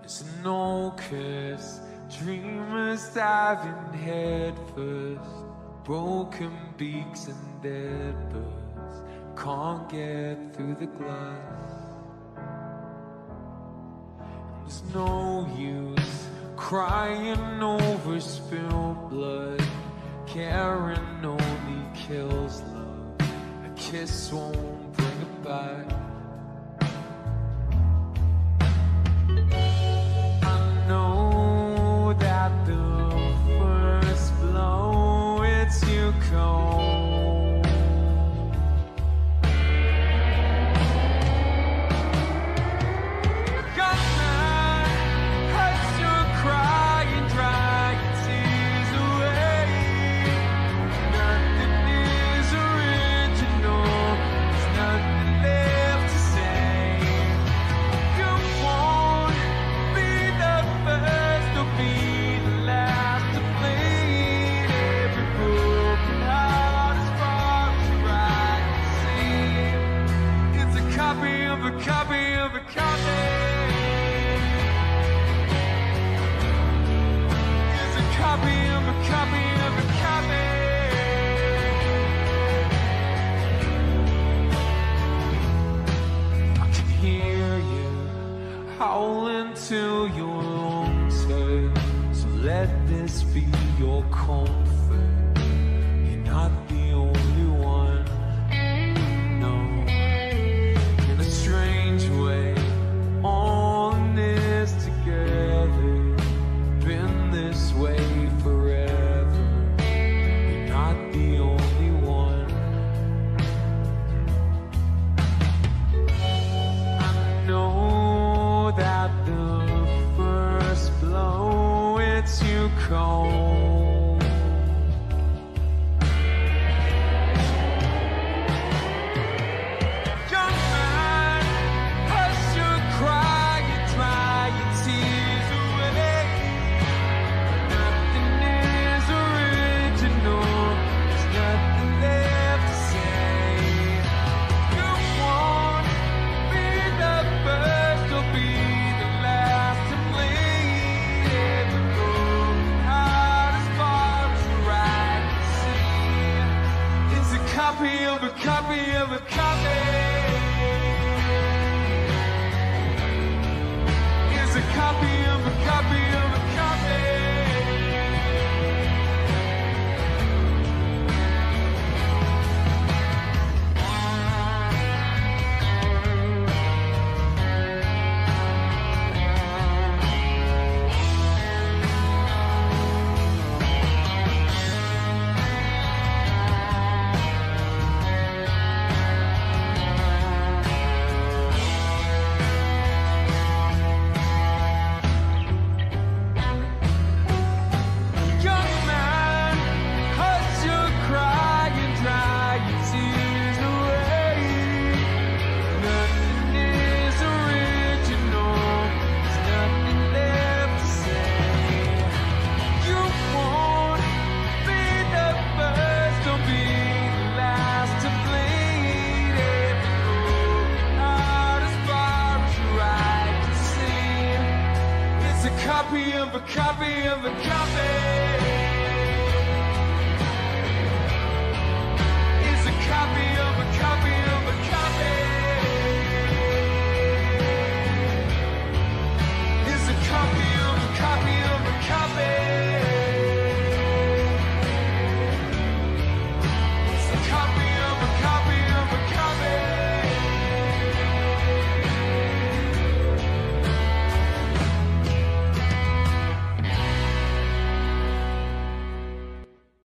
There's no curse, dreamers diving head first, broken beaks and dead birds can't get through the glass. And there's no use crying over spilled blood, caring only kills love, a kiss won't bring it back. Howling till your lungs hurt, so let this be your comfort. You're not the only one, no. In a strange way, all in this together, been this way forever. You're not the only one. I know that the first blow, it's you cold. Young man, hush your cry, you dry your tears away. Nothing is original, there's nothing left to say. You won't be the first or be the last to bleed. Every broken heart as far as your eye can see. It's a copy of a copy of a copy. It's a copy of a copy of a copy. Young man, hush your cry and dry your tears away. Nothing is original, there's nothing left to say. You won't be the first or be the last to bleed. Every broken heart as far as your eye can see. It's a copy of a copy of a copy.